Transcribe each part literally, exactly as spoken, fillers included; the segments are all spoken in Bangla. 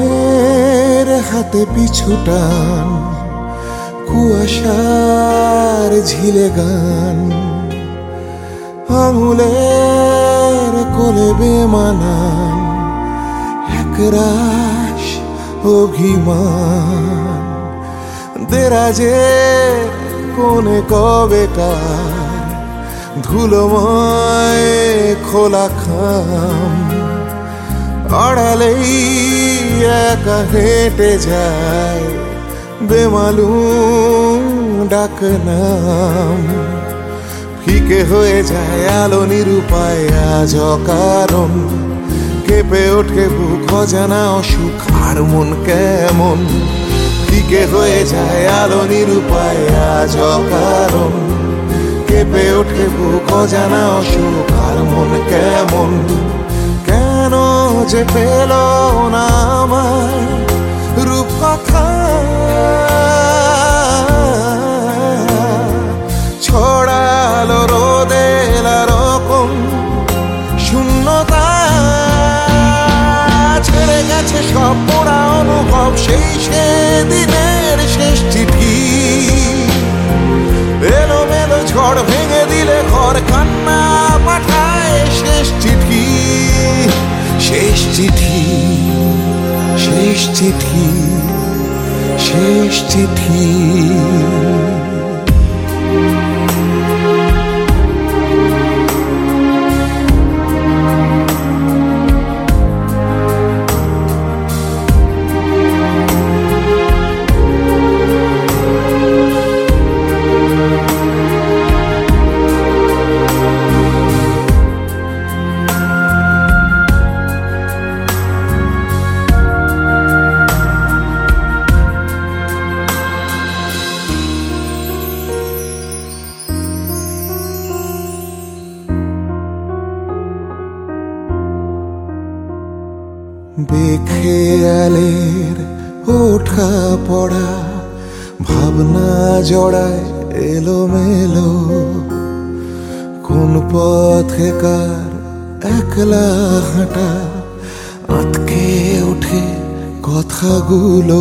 মনের হাতে পিছু টান, কুয়াশার ঝিলে গান, আঙুলের কোলে বেমানান একরাশ অভিমান। দেরাজের কোণে কবেকার ধুলোময় খোলা খাম, আড়ালেই একা হেঁটে যায় বেমালুম ডাকনাম। ফিকে হয়ে যায় আলো নিরুপায় আজ অকারণ, কেঁপে ওঠে বুক অজানা অসুখ আর মন কেমন। ফিকে হয়ে যায় আলো নিরুপায় আজ অকারণ, কেঁপে ওঠে বুক অজানা অসুখ আর মন কেমন। কেন যে পেল না আমার রূপ কথা, ছড়ালো রোদের রকম শূন্যতা। ছেড়ে গেছে সব পোড়া অনুভব, সেই সেদিনের শেষ চিঠি। এলো মেলো ঝড় ভেঙে দিলে ঘর, কান্না পাঠায় শেষ চিঠি। শেষ চিঠি, শেষ চিঠি, শেষ চিঠি। বেখেয়ালের ওঠা পড়া ভাবনা জড়ায় এলো মেলো, কোন পথে কার একলা হাঁটা আটকে ওঠে কথাগুলো।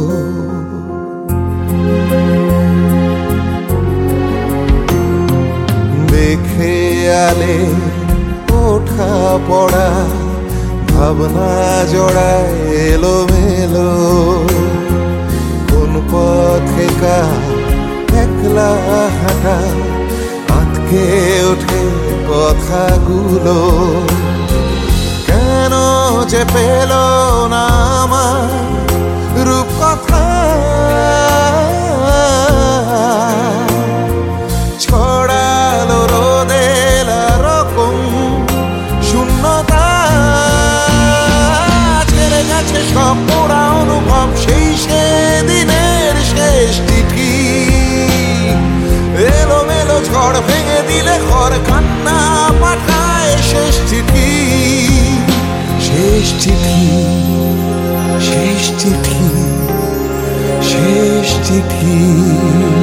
বেখেয়ালের ওঠা পড়া ভাবনা জড়ায় এলো মেলো, কোন পথে কার একলা হাঁটা আটকে ওঠে কথাগুলো। কেন যে পেল না আমার রূপ কথা, ছড়ালো রোদের রকম শূন্যতা। সব পোড়া অনুভব, সেই সেদিনের শেষ চিঠি। এলো মেলো ঝড় ভেঙে দিলে ঘর, কান্না পাঠায় শেষ চিঠি। শেষ চিঠি, শেষ চিঠি, শেষ চিঠি।